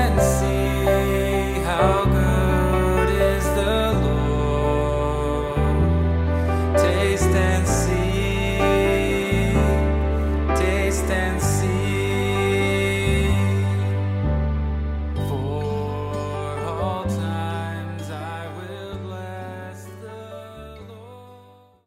and see how good is the Lord. Taste and see, taste and see.